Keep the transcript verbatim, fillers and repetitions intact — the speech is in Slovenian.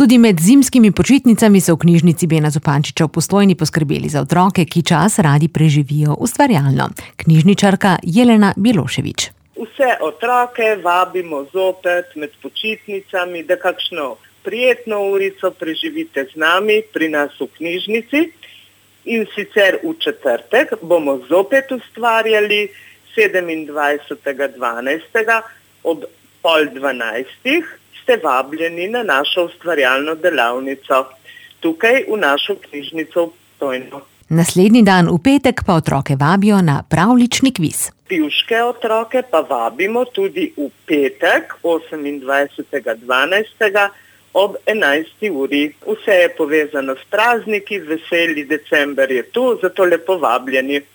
Tudi med zimskimi počitnicami so v knjižnici Bena Zupančiča v Postojni poskrbeli za otroke, ki čas radi preživijo ustvarjalno. Knjižničarka Jelena Milošević. Vse otroke vabimo zopet med počitnicami, da kakšno prijetno urico preživite z nami pri nas v knjižnici. In sicer v četrtek bomo zopet ustvarjali sedemindvajsetega dvanajstega ob pol dvanajstih. Ste vabljeni na našo ustvarjalno delavnico, tukaj v našo knjižnico v Postojno. Naslednji dan v petek pa otroke vabijo na pravljični kviz. Pivške otroke pa vabimo tudi v petek, osemindvajsetega dvanajstega ob enajsti uri. Vse je povezano s prazniki, veseli december je tu, zato lepo vabljeni.